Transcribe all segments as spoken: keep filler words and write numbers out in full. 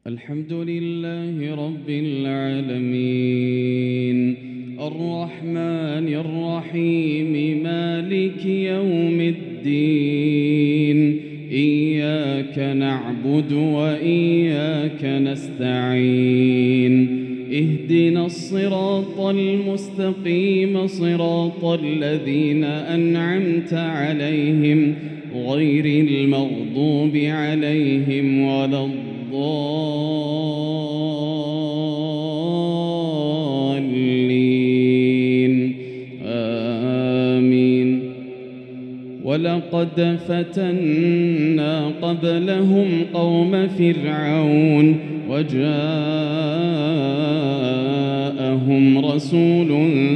الحمد لله رب العالمين الرحمن الرحيم مالك يوم الدين إياك نعبد وإياك نستعين اهدنا الصراط المستقيم صراط الذين أنعمت عليهم غير المغضوب عليهم ولا الضالين آمين. ولقد فتنا قبلهم قوم فرعون وجاءهم رسول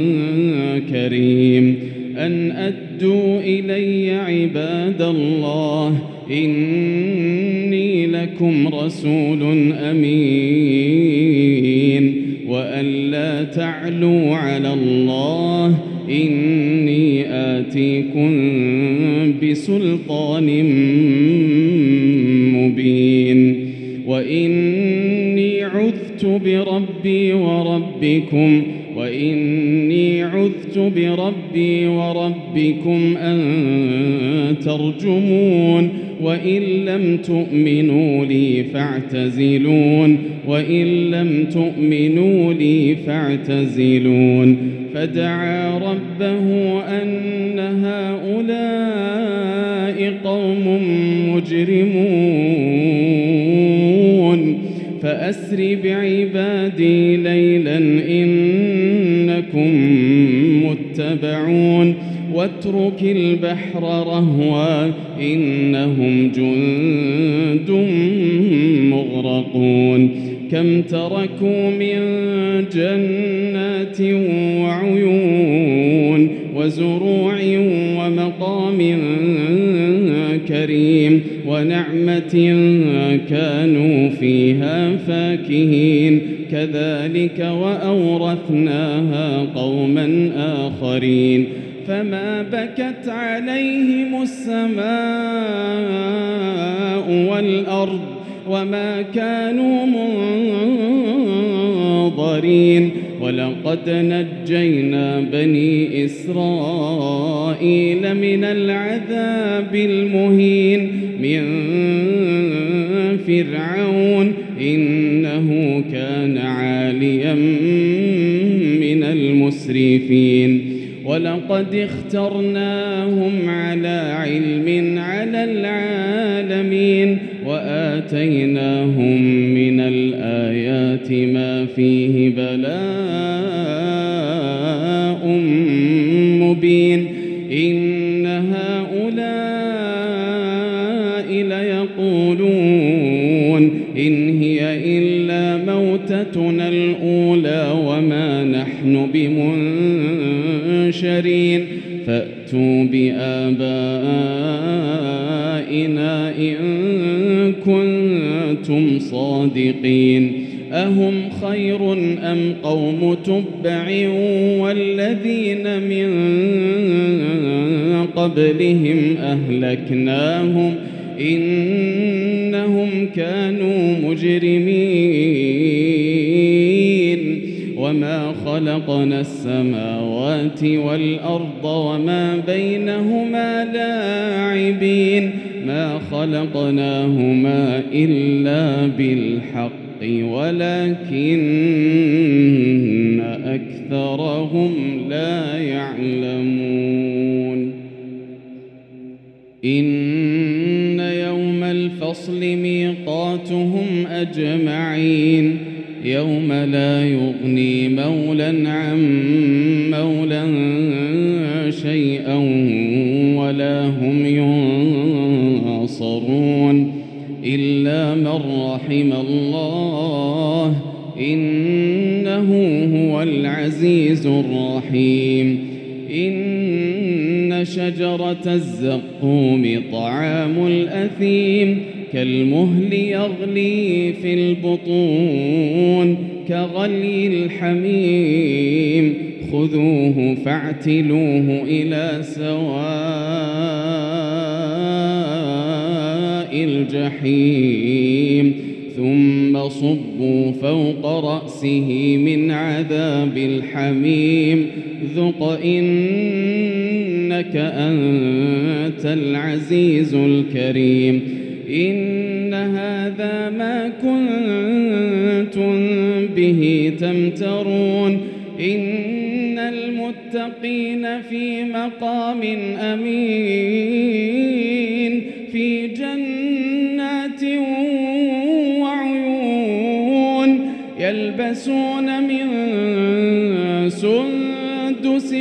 كريم أن أدوا إلي عباد الله إني لكم رسول أمين وأن لا تعلوا على الله إني آتيكم بسلطان مبين وإني عذت بربي وربكم وإني عذت بربي وربكم أن ترجمون وإن لم تؤمنوا لي فاعتزلون وإن لم تؤمنوا لي فاعتزلون فدعا ربه أن هؤلاء قوم مجرمون فأسر بعبادي ليلا إنكم متبعون واترك البحر رهوا إنهم جند مغرقون كم تركوا من جنات وعيون وزروع ومقام كريم ونعمة كانوا فيها فاكهين كذلك وأورثناها قوما آخرين فما بكت عليهم السماء والأرض وما كانوا منظرين ولقد نجينا بني إسرائيل من العذاب المهين من فرعون إنه كان عاليا من المسرفين ولقد اخترناهم على علم على العالمين وآتيناهم من الآيات ما فيه بلاء مبين إن هؤلاء ليقولون إن هي إلا موتتنا الأولى وما نحن بمنشرين فأتوا بآبائنا إن كنتم صادقين أهم خير أم قوم تبع والذين من قبلهم أهلكناهم إنهم كانوا مجرمين وما خلقنا السماوات والأرض وما بينهما لاعبين ما خلقناهما إلا بالحق ولكن أكثرهم لا يعلمون إن يوم الفصل ميقاتهم أجمعين يوم لا يغني مولا عن مولا شيئا ولا هم ينصرون إلا من رحم الله إنه هو العزيز الرحيم إن شجرة الزقوم طعام الأثيم كالمهل يغلي في البطون كغلي الحميم خذوه فاعتلوه إلى سواء الجحيم ثم صبوا فوق رأسه من عذاب الحميم ذق إنك أنت العزيز الكريم إن هذا ما كنتم به تمترون إن المتقين في مقام أمين في جنات وعيون يلبسون من سندس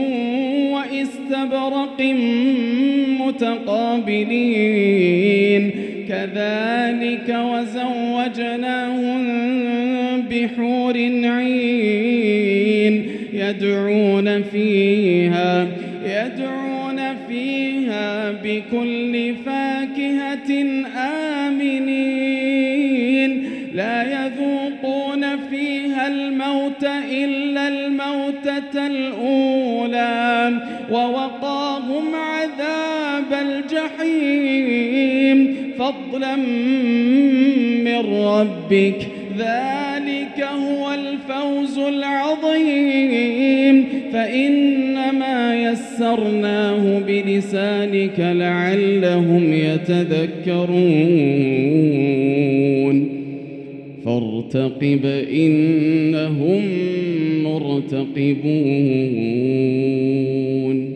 واستبرق متقابلين كذلك وزوجناهم بحور عين يدعون فيها يدعون فيها بكل فاكهة آمنين لا يذوقون فيها الموت إلا الموتة الأولى ووقاهم عذاب الجحيم فضلا من ربك ذلك هو الفوز العظيم فإنما يسرناه بلسانك لعلهم يتذكرون فارتقب إنهم مرتقبون.